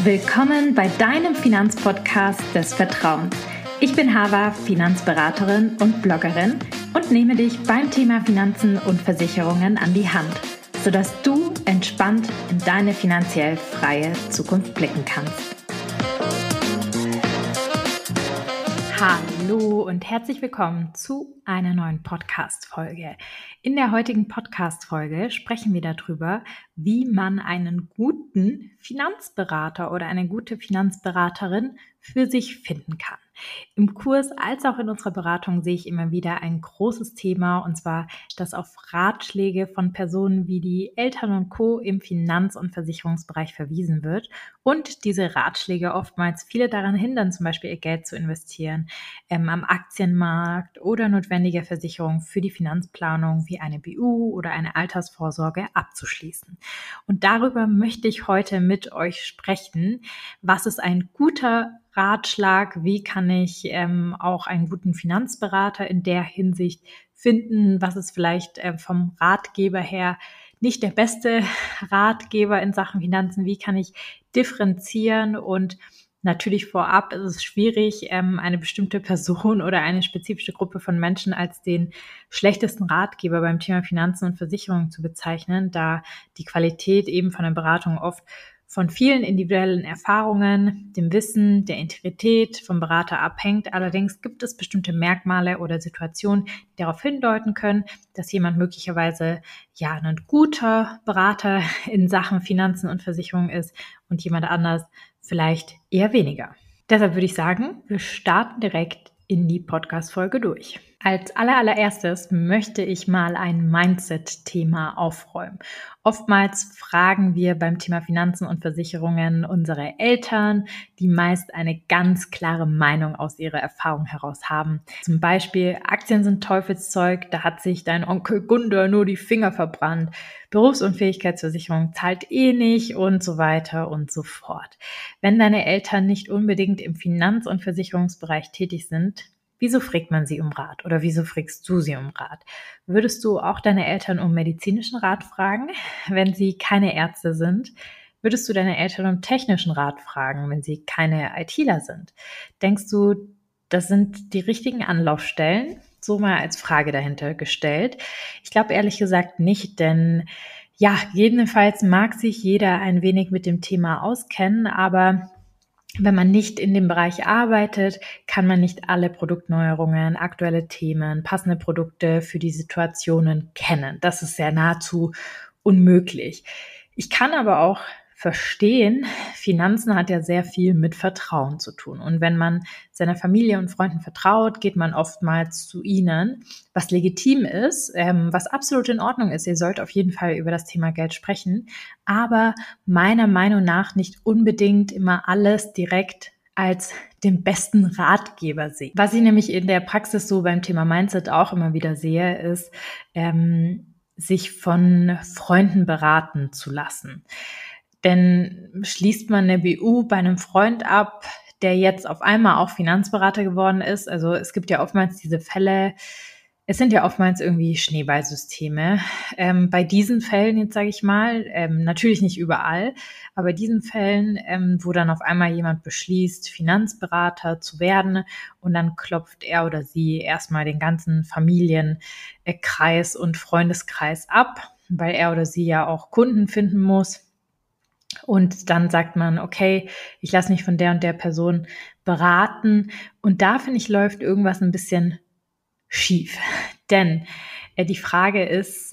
Willkommen bei deinem Finanzpodcast des Vertrauens. Ich bin Hava, Finanzberaterin und Bloggerin und nehme dich beim Thema Finanzen und Versicherungen an die Hand, sodass du entspannt in deine finanziell freie Zukunft blicken kannst. Hallo und herzlich willkommen zu einer neuen Podcast-Folge. In der heutigen Podcast-Folge sprechen wir darüber, wie man einen guten Finanzberater oder eine gute Finanzberaterin für sich finden kann. Im Kurs als auch in unserer Beratung sehe ich immer wieder ein großes Thema, und zwar, dass auf Ratschläge von Personen wie die Eltern und Co. im Finanz- und Versicherungsbereich verwiesen wird und diese Ratschläge oftmals viele daran hindern, zum Beispiel ihr Geld zu investieren am Aktienmarkt oder notwendige Versicherungen für die Finanzplanung wie eine BU oder eine Altersvorsorge abzuschließen. Und darüber möchte ich heute mit euch sprechen. Was ist ein guter Ratschlag? Wie kann ich auch einen guten Finanzberater in der Hinsicht finden? Was ist vielleicht vom Ratgeber her nicht der beste Ratgeber in Sachen Finanzen? Wie kann ich differenzieren? Und natürlich vorab ist es schwierig, eine bestimmte Person oder eine spezifische Gruppe von Menschen als den schlechtesten Ratgeber beim Thema Finanzen und Versicherungen zu bezeichnen, da die Qualität eben von der Beratung oft von vielen individuellen Erfahrungen, dem Wissen, der Integrität vom Berater abhängt. Allerdings gibt es bestimmte Merkmale oder Situationen, die darauf hindeuten können, dass jemand möglicherweise ein guter Berater in Sachen Finanzen und Versicherungen ist und jemand anders vielleicht eher weniger. Deshalb würde ich sagen, wir starten direkt in die Podcast-Folge durch. Als allererstes möchte ich mal ein Mindset-Thema aufräumen. Oftmals fragen wir beim Thema Finanzen und Versicherungen unsere Eltern, die meist eine ganz klare Meinung aus ihrer Erfahrung heraus haben. Zum Beispiel, Aktien sind Teufelszeug, da hat sich dein Onkel Gunter nur die Finger verbrannt. Berufsunfähigkeitsversicherung zahlt eh nicht und so weiter und so fort. Wenn deine Eltern nicht unbedingt im Finanz- und Versicherungsbereich tätig sind, wieso fragt man sie um Rat oder wieso fragst du sie um Rat? Würdest du auch deine Eltern um medizinischen Rat fragen, wenn sie keine Ärzte sind? Würdest du deine Eltern um technischen Rat fragen, wenn sie keine ITler sind? Denkst du, das sind die richtigen Anlaufstellen? So mal als Frage dahinter gestellt. Ich glaube ehrlich gesagt nicht, denn jedenfalls mag sich jeder ein wenig mit dem Thema auskennen, aber wenn man nicht in dem Bereich arbeitet, kann man nicht alle Produktneuerungen, aktuelle Themen, passende Produkte für die Situationen kennen. Das ist ja nahezu unmöglich. Ich kann aber auch verstehen, Finanzen hat ja sehr viel mit Vertrauen zu tun. Und wenn man seiner Familie und Freunden vertraut, geht man oftmals zu ihnen, was legitim ist, was absolut in Ordnung ist. Ihr sollt auf jeden Fall über das Thema Geld sprechen, aber meiner Meinung nach nicht unbedingt immer alles direkt als den besten Ratgeber sehen. Was ich nämlich in der Praxis so beim Thema Mindset auch immer wieder sehe, ist, sich von Freunden beraten zu lassen. Denn schließt man eine BU bei einem Freund ab, der jetzt auf einmal auch Finanzberater geworden ist, also es gibt ja oftmals diese Fälle, es sind ja oftmals irgendwie Schneeballsysteme. Bei diesen Fällen jetzt sage ich mal, natürlich nicht überall, aber bei diesen Fällen, wo dann auf einmal jemand beschließt, Finanzberater zu werden und dann klopft er oder sie erstmal den ganzen Familienkreis und Freundeskreis ab, weil er oder sie ja auch Kunden finden muss. Und dann sagt man, okay, ich lasse mich von der und der Person beraten. Und da, finde ich, läuft irgendwas ein bisschen schief. Denn die Frage ist,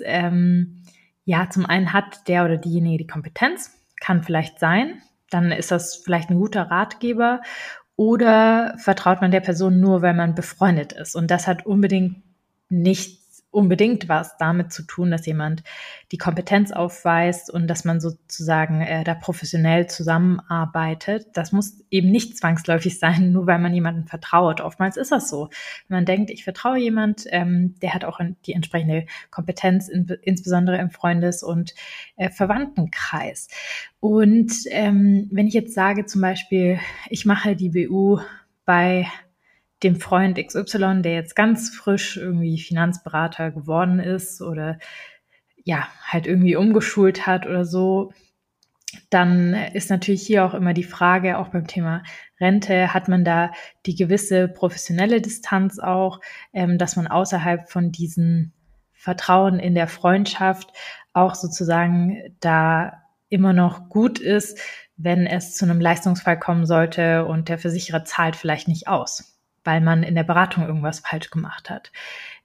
zum einen hat der oder diejenige die Kompetenz, kann vielleicht sein, dann ist das vielleicht ein guter Ratgeber, oder vertraut man der Person nur, weil man befreundet ist. Und das hat nicht unbedingt was damit zu tun, dass jemand die Kompetenz aufweist und dass man sozusagen da professionell zusammenarbeitet. Das muss eben nicht zwangsläufig sein, nur weil man jemandem vertraut. Oftmals ist das so. Wenn man denkt, ich vertraue jemand, der hat auch die entsprechende Kompetenz, insbesondere im Freundes- und Verwandtenkreis. Und wenn ich jetzt sage zum Beispiel, ich mache die BU bei dem Freund XY, der jetzt ganz frisch irgendwie Finanzberater geworden ist oder halt irgendwie umgeschult hat oder so, dann ist natürlich hier auch immer die Frage, auch beim Thema Rente, hat man da die gewisse professionelle Distanz auch, dass man außerhalb von diesem Vertrauen in der Freundschaft auch sozusagen da immer noch gut ist, wenn es zu einem Leistungsfall kommen sollte und der Versicherer zahlt vielleicht nicht aus, weil man in der Beratung irgendwas falsch gemacht hat.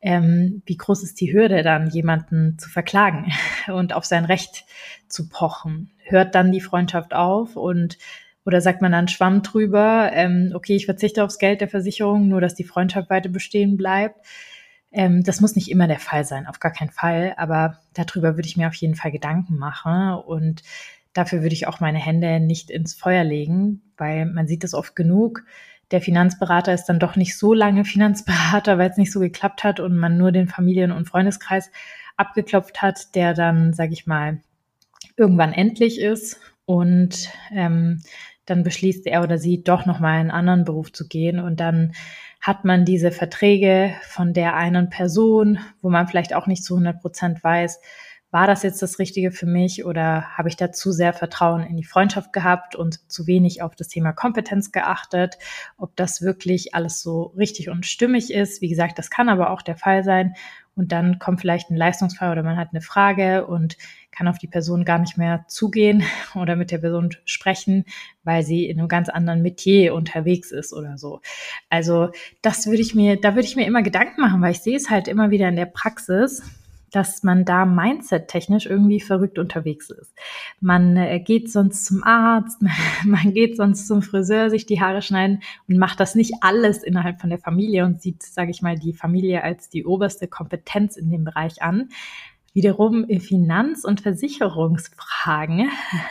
Wie groß ist die Hürde dann, jemanden zu verklagen und auf sein Recht zu pochen? Hört dann die Freundschaft auf oder sagt man dann Schwamm drüber, okay, ich verzichte aufs Geld der Versicherung, nur dass die Freundschaft weiter bestehen bleibt? Das muss nicht immer der Fall sein, auf gar keinen Fall, aber darüber würde ich mir auf jeden Fall Gedanken machen und dafür würde ich auch meine Hände nicht ins Feuer legen, weil man sieht das oft genug. Der Finanzberater ist dann doch nicht so lange Finanzberater, weil es nicht so geklappt hat und man nur den Familien- und Freundeskreis abgeklopft hat, der dann, sage ich mal, irgendwann endlich ist und dann beschließt er oder sie doch nochmal in einen anderen Beruf zu gehen und dann hat man diese Verträge von der einen Person, wo man vielleicht auch nicht zu 100% weiß, war das jetzt das Richtige für mich oder habe ich da zu sehr Vertrauen in die Freundschaft gehabt und zu wenig auf das Thema Kompetenz geachtet, ob das wirklich alles so richtig und stimmig ist. Wie gesagt, das kann aber auch der Fall sein und dann kommt vielleicht ein Leistungsfall oder man hat eine Frage und kann auf die Person gar nicht mehr zugehen oder mit der Person sprechen, weil sie in einem ganz anderen Metier unterwegs ist oder so. Also da würde ich mir immer Gedanken machen, weil ich sehe es halt immer wieder in der Praxis, dass man da mindset-technisch irgendwie verrückt unterwegs ist. Man geht sonst zum Arzt, man geht sonst zum Friseur, sich die Haare schneiden und macht das nicht alles innerhalb von der Familie und sieht, sage ich mal, die Familie als die oberste Kompetenz in dem Bereich an. Wiederum in Finanz- und Versicherungsfragen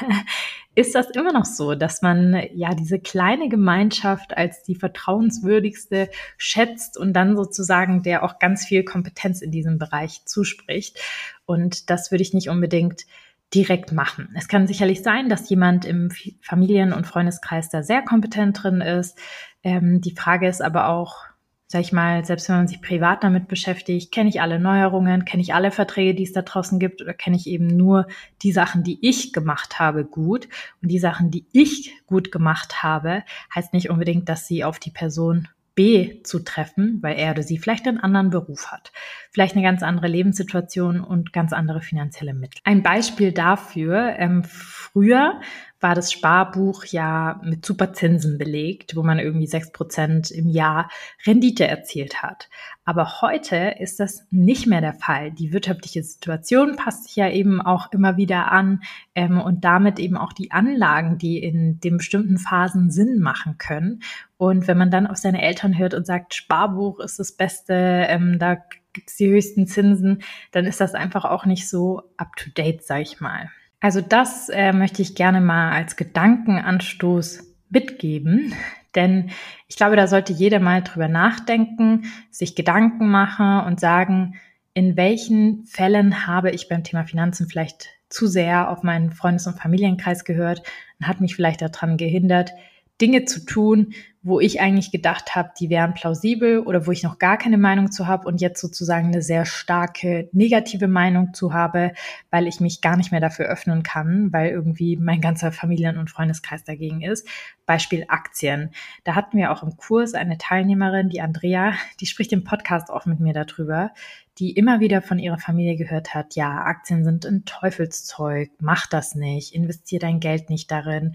ist das immer noch so, dass man ja diese kleine Gemeinschaft als die vertrauenswürdigste schätzt und dann sozusagen der auch ganz viel Kompetenz in diesem Bereich zuspricht. Und das würde ich nicht unbedingt direkt machen. Es kann sicherlich sein, dass jemand im Familien- und Freundeskreis da sehr kompetent drin ist. Die Frage ist aber auch, sag ich mal, selbst wenn man sich privat damit beschäftigt, kenne ich alle Neuerungen, kenne ich alle Verträge, die es da draußen gibt, oder kenne ich eben nur die Sachen, die ich gemacht habe, gut. Und die Sachen, die ich gut gemacht habe, heißt nicht unbedingt, dass sie auf die Person B zutreffen, weil er oder sie vielleicht einen anderen Beruf hat, vielleicht eine ganz andere Lebenssituation und ganz andere finanzielle Mittel. Ein Beispiel dafür, früher war das Sparbuch ja mit super Zinsen belegt, wo man irgendwie 6% im Jahr Rendite erzielt hat. Aber heute ist das nicht mehr der Fall. Die wirtschaftliche Situation passt sich ja eben auch immer wieder an und damit eben auch die Anlagen, die in den bestimmten Phasen Sinn machen können. Und wenn man dann auf seine Eltern hört und sagt, Sparbuch ist das Beste, da gibt es die höchsten Zinsen, dann ist das einfach auch nicht so up-to-date, sag ich mal. Also das möchte ich gerne mal als Gedankenanstoß mitgeben, denn ich glaube, da sollte jeder mal drüber nachdenken, sich Gedanken machen und sagen, in welchen Fällen habe ich beim Thema Finanzen vielleicht zu sehr auf meinen Freundes- und Familienkreis gehört und hat mich vielleicht daran gehindert, Dinge zu tun, wo ich eigentlich gedacht habe, die wären plausibel oder wo ich noch gar keine Meinung zu habe und jetzt sozusagen eine sehr starke negative Meinung zu habe, weil ich mich gar nicht mehr dafür öffnen kann, weil irgendwie mein ganzer Familien- und Freundeskreis dagegen ist. Beispiel Aktien. Da hatten wir auch im Kurs eine Teilnehmerin, die Andrea, die spricht im Podcast auch mit mir darüber, die immer wieder von ihrer Familie gehört hat, ja, Aktien sind ein Teufelszeug, mach das nicht, investier dein Geld nicht darin.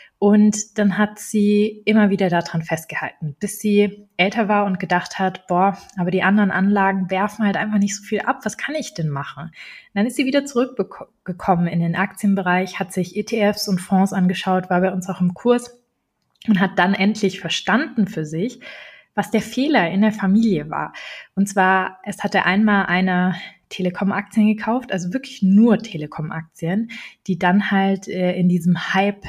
Und dann hat sie immer wieder daran festgehalten, bis sie älter war und gedacht hat, boah, aber die anderen Anlagen werfen halt einfach nicht so viel ab. Was kann ich denn machen? Und dann ist sie wieder zurückgekommen in den Aktienbereich, hat sich ETFs und Fonds angeschaut, war bei uns auch im Kurs und hat dann endlich verstanden für sich, was der Fehler in der Familie war. Und zwar, es hatte einmal einer Telekom-Aktien gekauft, also wirklich nur Telekom-Aktien, die dann halt in diesem Hype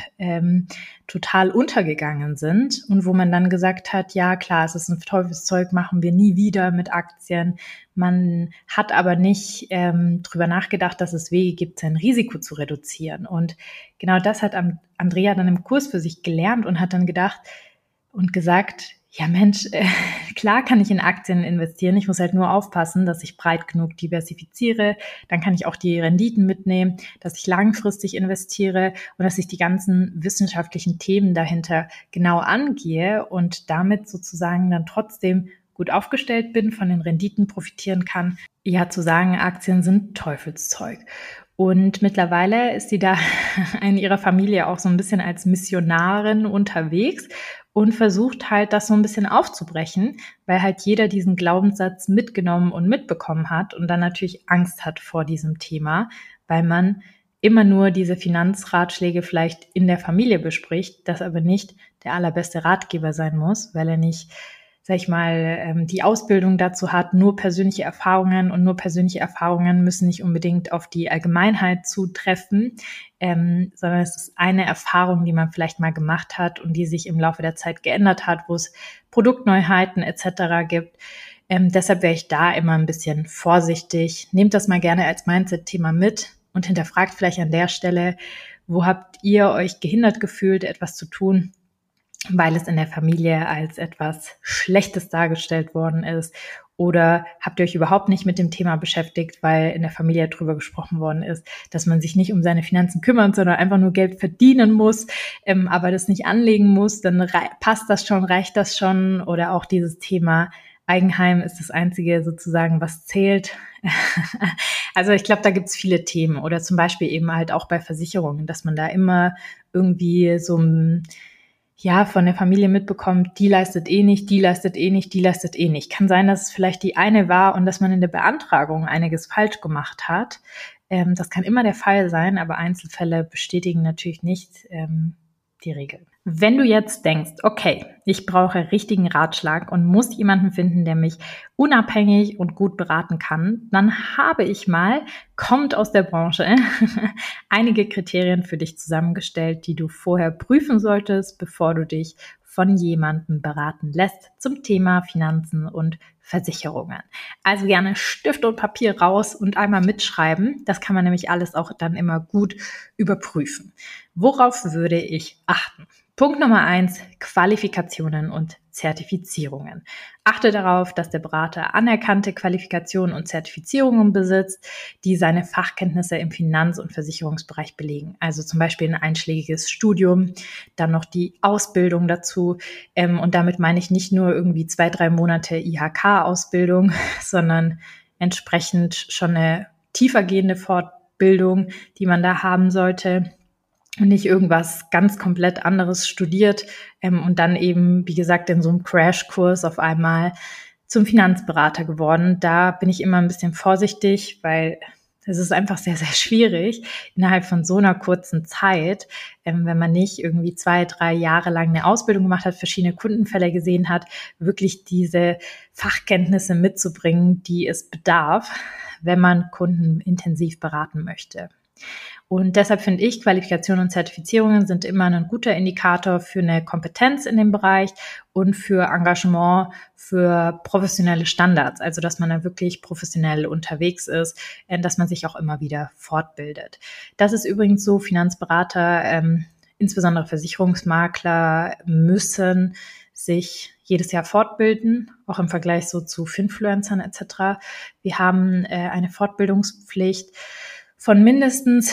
total untergegangen sind und wo man dann gesagt hat, ja klar, es ist ein Teufelszeug, machen wir nie wieder mit Aktien. Man hat aber nicht drüber nachgedacht, dass es Wege gibt, sein Risiko zu reduzieren. Und genau das hat Andrea dann im Kurs für sich gelernt und hat dann gedacht und gesagt, Ja Mensch, klar kann ich in Aktien investieren. Ich muss halt nur aufpassen, dass ich breit genug diversifiziere. Dann kann ich auch die Renditen mitnehmen, dass ich langfristig investiere und dass ich die ganzen wissenschaftlichen Themen dahinter genau angehe und damit sozusagen dann trotzdem gut aufgestellt bin, von den Renditen profitieren kann. Ja, zu sagen, Aktien sind Teufelszeug. Und mittlerweile ist sie da in ihrer Familie auch so ein bisschen als Missionarin unterwegs und versucht halt, das so ein bisschen aufzubrechen, weil halt jeder diesen Glaubenssatz mitgenommen und mitbekommen hat und dann natürlich Angst hat vor diesem Thema, weil man immer nur diese Finanzratschläge vielleicht in der Familie bespricht, das aber nicht der allerbeste Ratgeber sein muss, weil er nicht, sag ich mal, die Ausbildung dazu hat, nur persönliche Erfahrungen, und nur persönliche Erfahrungen müssen nicht unbedingt auf die Allgemeinheit zutreffen, sondern es ist eine Erfahrung, die man vielleicht mal gemacht hat und die sich im Laufe der Zeit geändert hat, wo es Produktneuheiten etc. gibt. Deshalb wäre ich da immer ein bisschen vorsichtig. Nehmt das mal gerne als Mindset-Thema mit und hinterfragt vielleicht an der Stelle, wo habt ihr euch gehindert gefühlt, etwas zu tun, weil es in der Familie als etwas Schlechtes dargestellt worden ist? Oder habt ihr euch überhaupt nicht mit dem Thema beschäftigt, weil in der Familie darüber gesprochen worden ist, dass man sich nicht um seine Finanzen kümmert, sondern einfach nur Geld verdienen muss, aber das nicht anlegen muss, dann passt das schon, reicht das schon? Oder auch dieses Thema Eigenheim ist das Einzige sozusagen, was zählt. Also ich glaube, da gibt es viele Themen. Oder zum Beispiel eben halt auch bei Versicherungen, dass man da immer irgendwie so von der Familie mitbekommt, die leistet eh nicht, die leistet eh nicht, die leistet eh nicht. Kann sein, dass es vielleicht die eine war und dass man in der Beantragung einiges falsch gemacht hat. Das kann immer der Fall sein, aber Einzelfälle bestätigen natürlich nicht die Regel. Wenn du jetzt denkst, okay, ich brauche richtigen Ratschlag und muss jemanden finden, der mich unabhängig und gut beraten kann, dann habe ich mal, kommt aus der Branche, einige Kriterien für dich zusammengestellt, die du vorher prüfen solltest, bevor du dich von jemandem beraten lässt zum Thema Finanzen und Versicherungen. Also gerne Stift und Papier raus und einmal mitschreiben. Das kann man nämlich alles auch dann immer gut überprüfen. Worauf würde ich achten? Punkt Nummer 1, Qualifikationen und Zertifizierungen. Achte darauf, dass der Berater anerkannte Qualifikationen und Zertifizierungen besitzt, die seine Fachkenntnisse im Finanz- und Versicherungsbereich belegen. Also zum Beispiel ein einschlägiges Studium, dann noch die Ausbildung dazu. Und damit meine ich nicht nur irgendwie 2-3 Monate IHK-Ausbildung, sondern entsprechend schon eine tiefergehende Fortbildung, die man da haben sollte. Und nicht irgendwas ganz komplett anderes studiert und dann eben, wie gesagt, in so einem Crashkurs auf einmal zum Finanzberater geworden. Da bin ich immer ein bisschen vorsichtig, weil es ist einfach sehr, sehr schwierig, innerhalb von so einer kurzen Zeit, wenn man nicht irgendwie 2-3 Jahre lang eine Ausbildung gemacht hat, verschiedene Kundenfälle gesehen hat, wirklich diese Fachkenntnisse mitzubringen, die es bedarf, wenn man Kunden intensiv beraten möchte. Und deshalb finde ich, Qualifikationen und Zertifizierungen sind immer ein guter Indikator für eine Kompetenz in dem Bereich und für Engagement, für professionelle Standards. Also, dass man da wirklich professionell unterwegs ist, dass man sich auch immer wieder fortbildet. Das ist übrigens so, Finanzberater, insbesondere Versicherungsmakler, müssen sich jedes Jahr fortbilden, auch im Vergleich so zu Finfluencern etc. Wir haben eine Fortbildungspflicht von mindestens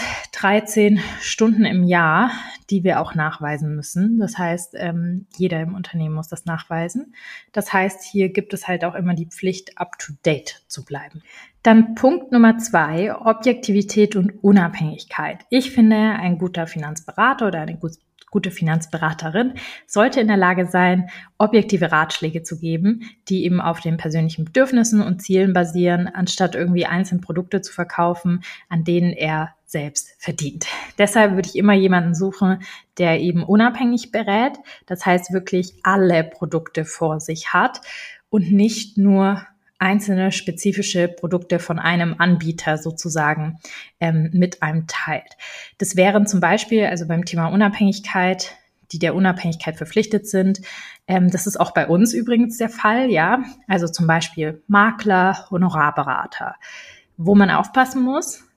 13 Stunden im Jahr, die wir auch nachweisen müssen. Das heißt, jeder im Unternehmen muss das nachweisen. Das heißt, hier gibt es halt auch immer die Pflicht, up-to-date zu bleiben. Dann Punkt Nummer 2, Objektivität und Unabhängigkeit. Ich finde, ein guter Finanzberater oder eine gute Finanzberaterin sollte in der Lage sein, objektive Ratschläge zu geben, die eben auf den persönlichen Bedürfnissen und Zielen basieren, anstatt irgendwie einzelne Produkte zu verkaufen, an denen er selbst verdient. Deshalb würde ich immer jemanden suchen, der eben unabhängig berät, das heißt wirklich alle Produkte vor sich hat und nicht nur einzelne spezifische Produkte von einem Anbieter sozusagen mit einem teilt. Das wären zum Beispiel, also beim Thema Unabhängigkeit, die der Unabhängigkeit verpflichtet sind. Das ist auch bei uns übrigens der Fall, ja. Also zum Beispiel Makler, Honorarberater. Wo man aufpassen muss,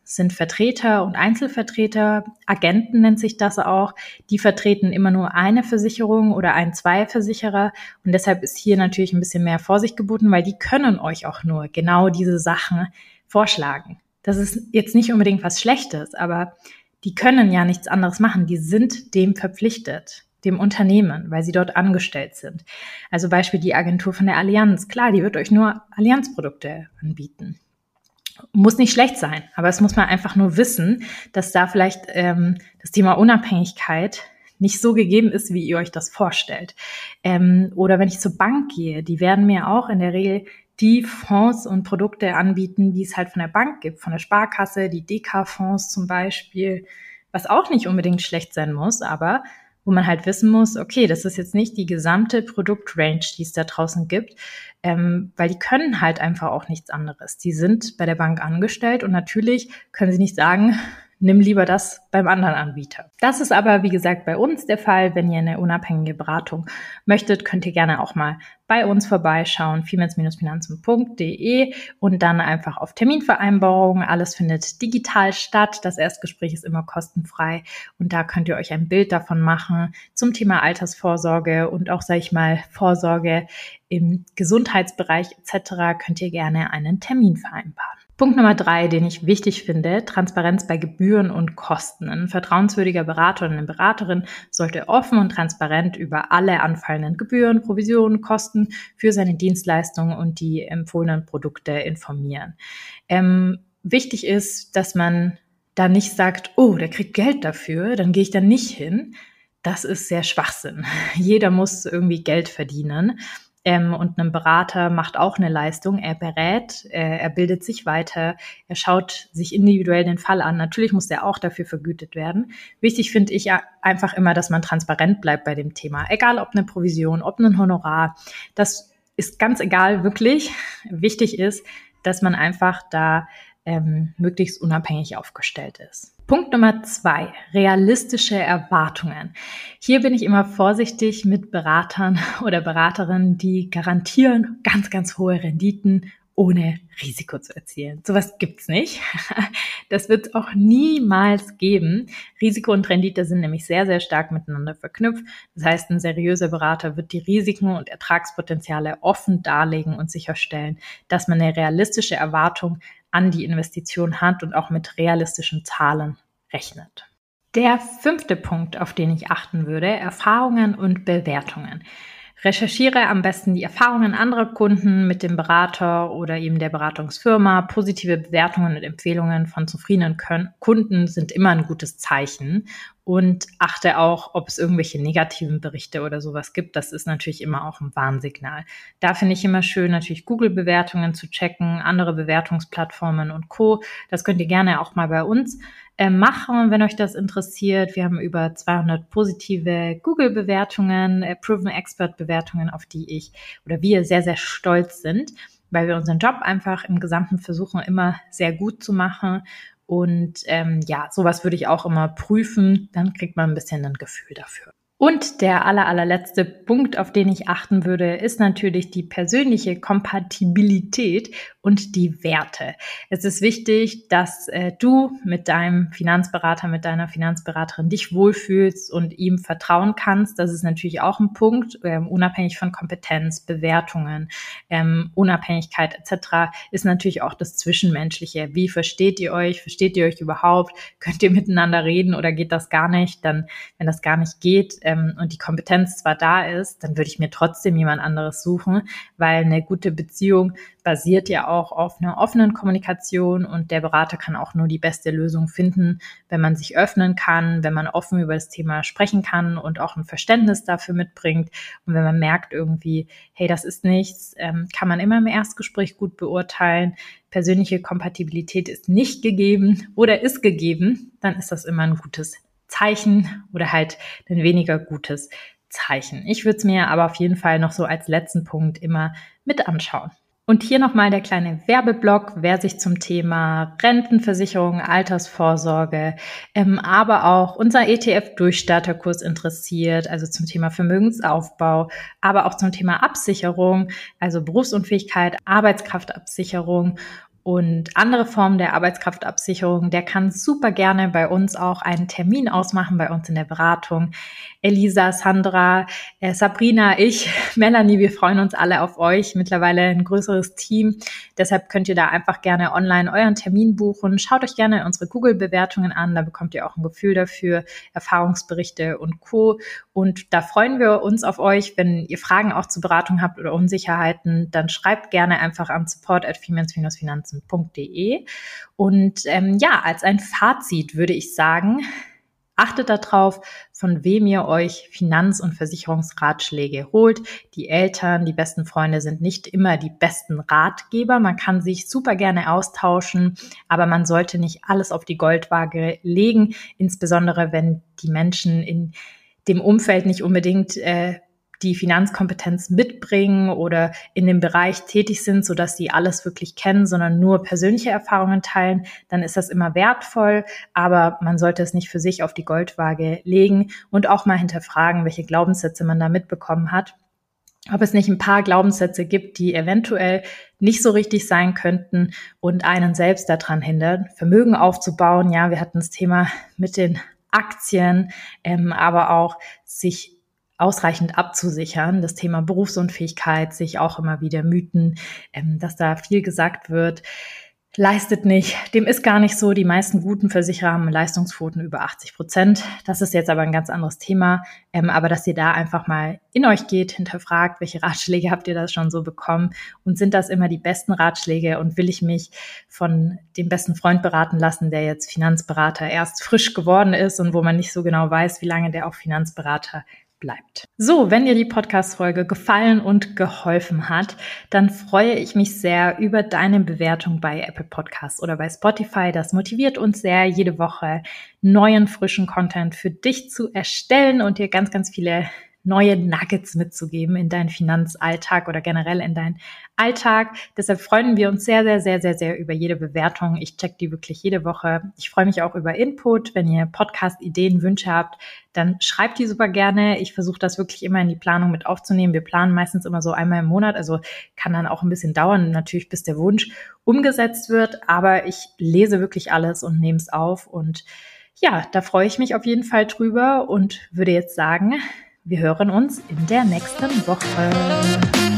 sind Vertreter und Einzelvertreter, Agenten nennt sich das auch, die vertreten immer nur eine Versicherung oder zwei Versicherer und deshalb ist hier natürlich ein bisschen mehr Vorsicht geboten, weil die können euch auch nur genau diese Sachen vorschlagen. Das ist jetzt nicht unbedingt was Schlechtes, aber die können ja nichts anderes machen, die sind dem verpflichtet, dem Unternehmen, weil sie dort angestellt sind. Also Beispiel die Agentur von der Allianz, klar, die wird euch nur Allianz-Produkte anbieten. Muss nicht schlecht sein, aber es muss man einfach nur wissen, dass da vielleicht das Thema Unabhängigkeit nicht so gegeben ist, wie ihr euch das vorstellt. Oder wenn ich zur Bank gehe, die werden mir auch in der Regel die Fonds und Produkte anbieten, die es halt von der Bank gibt, von der Sparkasse, die DK-Fonds zum Beispiel, was auch nicht unbedingt schlecht sein muss, aber wo man halt wissen muss, okay, das ist jetzt nicht die gesamte Produktrange, die es da draußen gibt, weil die können halt einfach auch nichts anderes. Die sind bei der Bank angestellt und natürlich können sie nicht sagen, nimm lieber das beim anderen Anbieter. Das ist aber, wie gesagt, bei uns der Fall. Wenn ihr eine unabhängige Beratung möchtet, könnt ihr gerne auch mal bei uns vorbeischauen, females-finanzen.de und dann einfach auf Terminvereinbarung. Alles findet digital statt. Das Erstgespräch ist immer kostenfrei und da könnt ihr euch ein Bild davon machen zum Thema Altersvorsorge und auch, sage ich mal, Vorsorge im Gesundheitsbereich etc. könnt ihr gerne einen Termin vereinbaren. Punkt Nummer 3, den ich wichtig finde, Transparenz bei Gebühren und Kosten. Ein vertrauenswürdiger Berater oder eine Beraterin sollte offen und transparent über alle anfallenden Gebühren, Provisionen, Kosten für seine Dienstleistungen und die empfohlenen Produkte informieren. Wichtig ist, dass man da nicht sagt, oh, der kriegt Geld dafür, dann gehe ich da nicht hin. Das ist sehr Schwachsinn. Jeder muss irgendwie Geld verdienen. Und ein Berater macht auch eine Leistung. Er berät, er bildet sich weiter, er schaut sich individuell den Fall an. Natürlich muss der auch dafür vergütet werden. Wichtig finde ich einfach immer, dass man transparent bleibt bei dem Thema. Egal ob eine Provision, ob ein Honorar. Das ist ganz egal, wirklich. Wichtig ist, dass man einfach da möglichst unabhängig aufgestellt ist. Punkt Nummer 2, realistische Erwartungen. Hier bin ich immer vorsichtig mit Beratern oder Beraterinnen, die garantieren ganz, ganz hohe Renditen, ohne Risiko zu erzielen. Sowas gibt's nicht. Das wird es auch niemals geben. Risiko und Rendite sind nämlich sehr, sehr stark miteinander verknüpft. Das heißt, ein seriöser Berater wird die Risiken und Ertragspotenziale offen darlegen und sicherstellen, dass man eine realistische Erwartung an die Investition hat und auch mit realistischen Zahlen rechnet. Der 5. Punkt, auf den ich achten würde, Erfahrungen und Bewertungen. Recherchiere am besten die Erfahrungen anderer Kunden mit dem Berater oder eben der Beratungsfirma. Positive Bewertungen und Empfehlungen von zufriedenen Kunden sind immer ein gutes Zeichen. Und achte auch, ob es irgendwelche negativen Berichte oder sowas gibt. Das ist natürlich immer auch ein Warnsignal. Da finde ich immer schön, natürlich Google-Bewertungen zu checken, andere Bewertungsplattformen und Co. Das könnt ihr gerne auch mal bei uns machen, wenn euch das interessiert. Wir haben über 200 positive Google-Bewertungen, Proven Expert-Bewertungen, auf die wir sehr, sehr stolz sind, weil wir unseren Job einfach im Gesamten versuchen, immer sehr gut zu machen. Und sowas würde ich auch immer prüfen. Dann kriegt man ein bisschen ein Gefühl dafür. Und der allerletzte Punkt, auf den ich achten würde, ist natürlich die persönliche Kompatibilität und die Werte. Es ist wichtig, dass du mit deinem Finanzberater, mit deiner Finanzberaterin dich wohlfühlst und ihm vertrauen kannst. Das ist natürlich auch ein Punkt, unabhängig von Kompetenz, Bewertungen, Unabhängigkeit etc. ist natürlich auch das Zwischenmenschliche. Wie versteht ihr euch? Versteht ihr euch überhaupt? Könnt ihr miteinander reden oder geht das gar nicht? Dann, wenn das gar nicht geht, und die Kompetenz zwar da ist, dann würde ich mir trotzdem jemand anderes suchen, weil eine gute Beziehung basiert ja auch auf einer offenen Kommunikation und der Berater kann auch nur die beste Lösung finden, wenn man sich öffnen kann, wenn man offen über das Thema sprechen kann und auch ein Verständnis dafür mitbringt. Und wenn man merkt irgendwie, hey, das ist nichts, kann man immer im Erstgespräch gut beurteilen. Persönliche Kompatibilität ist nicht gegeben oder ist gegeben, dann ist das immer ein gutes Zeichen oder halt ein weniger gutes Zeichen. Ich würde es mir aber auf jeden Fall noch so als letzten Punkt immer mit anschauen. Und hier nochmal der kleine Werbeblock, wer sich zum Thema Rentenversicherung, Altersvorsorge, aber auch unser ETF-Durchstarterkurs interessiert, also zum Thema Vermögensaufbau, aber auch zum Thema Absicherung, also Berufsunfähigkeit, Arbeitskraftabsicherung und andere Formen der Arbeitskraftabsicherung, der kann super gerne bei uns auch einen Termin ausmachen, bei uns in der Beratung. Elisa, Sandra, Sabrina, ich, Melanie, wir freuen uns alle auf euch. Mittlerweile ein größeres Team. Deshalb könnt ihr da einfach gerne online euren Termin buchen. Schaut euch gerne unsere Google-Bewertungen an. Da bekommt ihr auch ein Gefühl dafür, Erfahrungsberichte und Co. Und da freuen wir uns auf euch. Wenn ihr Fragen auch zur Beratung habt oder Unsicherheiten, dann schreibt gerne einfach an support@finanzen-finanzen.de. Und als ein Fazit würde ich sagen, achtet darauf, von wem ihr euch Finanz- und Versicherungsratschläge holt. Die Eltern, die besten Freunde sind nicht immer die besten Ratgeber. Man kann sich super gerne austauschen, aber man sollte nicht alles auf die Goldwaage legen, insbesondere wenn die Menschen in dem Umfeld nicht unbedingt die Finanzkompetenz mitbringen oder in dem Bereich tätig sind, sodass sie alles wirklich kennen, sondern nur persönliche Erfahrungen teilen, dann ist das immer wertvoll, aber man sollte es nicht für sich auf die Goldwaage legen und auch mal hinterfragen, welche Glaubenssätze man da mitbekommen hat. Ob es nicht ein paar Glaubenssätze gibt, die eventuell nicht so richtig sein könnten und einen selbst daran hindern, Vermögen aufzubauen. Ja, wir hatten das Thema mit den Aktien, aber auch sich ausreichend abzusichern. Das Thema Berufsunfähigkeit, sich auch immer wieder Mythen, dass da viel gesagt wird, leistet nicht. Dem ist gar nicht so. Die meisten guten Versicherer haben Leistungsquoten über 80%. Das ist jetzt aber ein ganz anderes Thema. Aber dass ihr da einfach mal in euch geht, hinterfragt, welche Ratschläge habt ihr da schon so bekommen? Und sind das immer die besten Ratschläge? Und will ich mich von dem besten Freund beraten lassen, der jetzt Finanzberater erst frisch geworden ist und wo man nicht so genau weiß, wie lange der auch Finanzberater bleibt. So, wenn dir die Podcast-Folge gefallen und geholfen hat, dann freue ich mich sehr über deine Bewertung bei Apple Podcasts oder bei Spotify. Das motiviert uns sehr, jede Woche neuen, frischen Content für dich zu erstellen und dir ganz, ganz viele neue Nuggets mitzugeben in deinen Finanzalltag oder generell in deinen Alltag. Deshalb freuen wir uns sehr, sehr, sehr, sehr, sehr über jede Bewertung. Ich check die wirklich jede Woche. Ich freue mich auch über Input. Wenn ihr Podcast-Ideen, Wünsche habt, dann schreibt die super gerne. Ich versuche das wirklich immer in die Planung mit aufzunehmen. Wir planen meistens immer so einmal im Monat, also kann dann auch ein bisschen dauern, natürlich bis der Wunsch umgesetzt wird. Aber ich lese wirklich alles und nehme es auf. Und ja, da freue ich mich auf jeden Fall drüber und würde jetzt sagen, wir hören uns in der nächsten Woche.